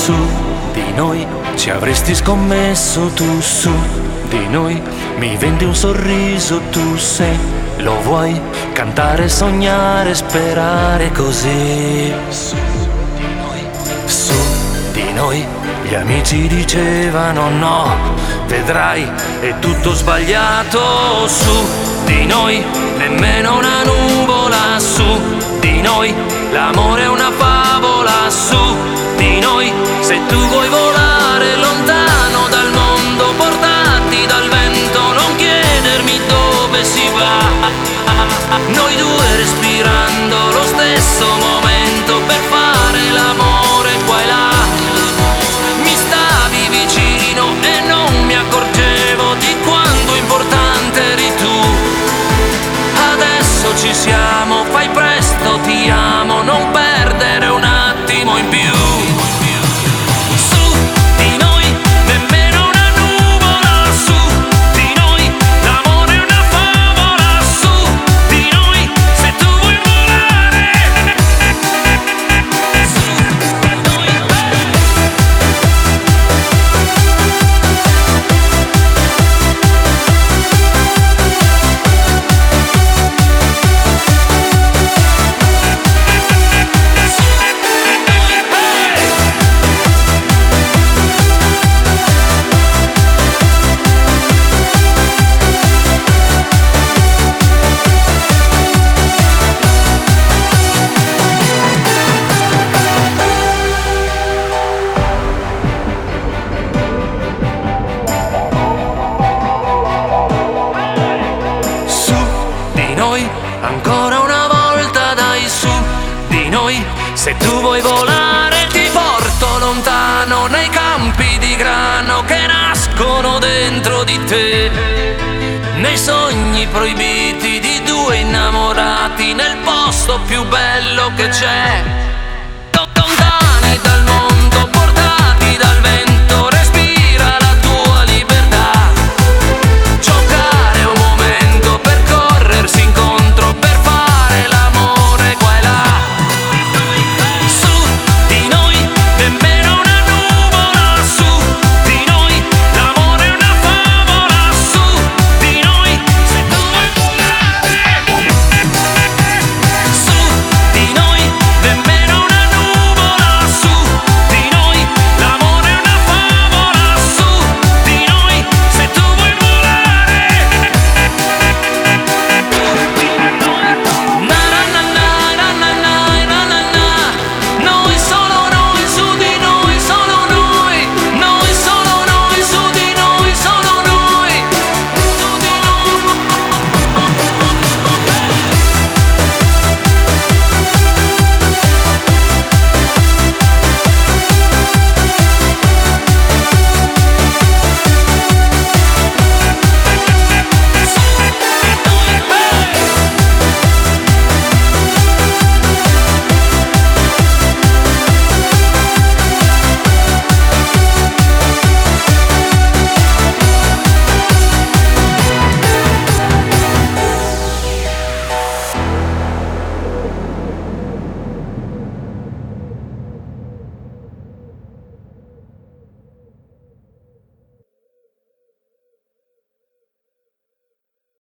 su di noi ci avresti scommesso tu, su di noi mi vendi un sorriso tu, se lo vuoi cantare, sognare, sperare così. Su di noi gli amici dicevano no, vedrai è tutto sbagliato. Su di noi nemmeno una nuvola, su di noi l'amore è una favola. Su di noi se tu vuoi volare lontano dal mondo, portati dal vento, non chiedermi dove si va. Noi due respirando lo stesso momento per fare l'amore qua e là. Mi stavi vicino e non mi accorgevo di quanto importante eri tu. Adesso ci siamo, fai presto, ti amo, non perdere un attimo in più. Ancora una volta dai, su di noi, se tu vuoi volare ti porto lontano nei campi di grano che nascono dentro di te, nei sogni proibiti di due innamorati, nel posto più bello che c'è.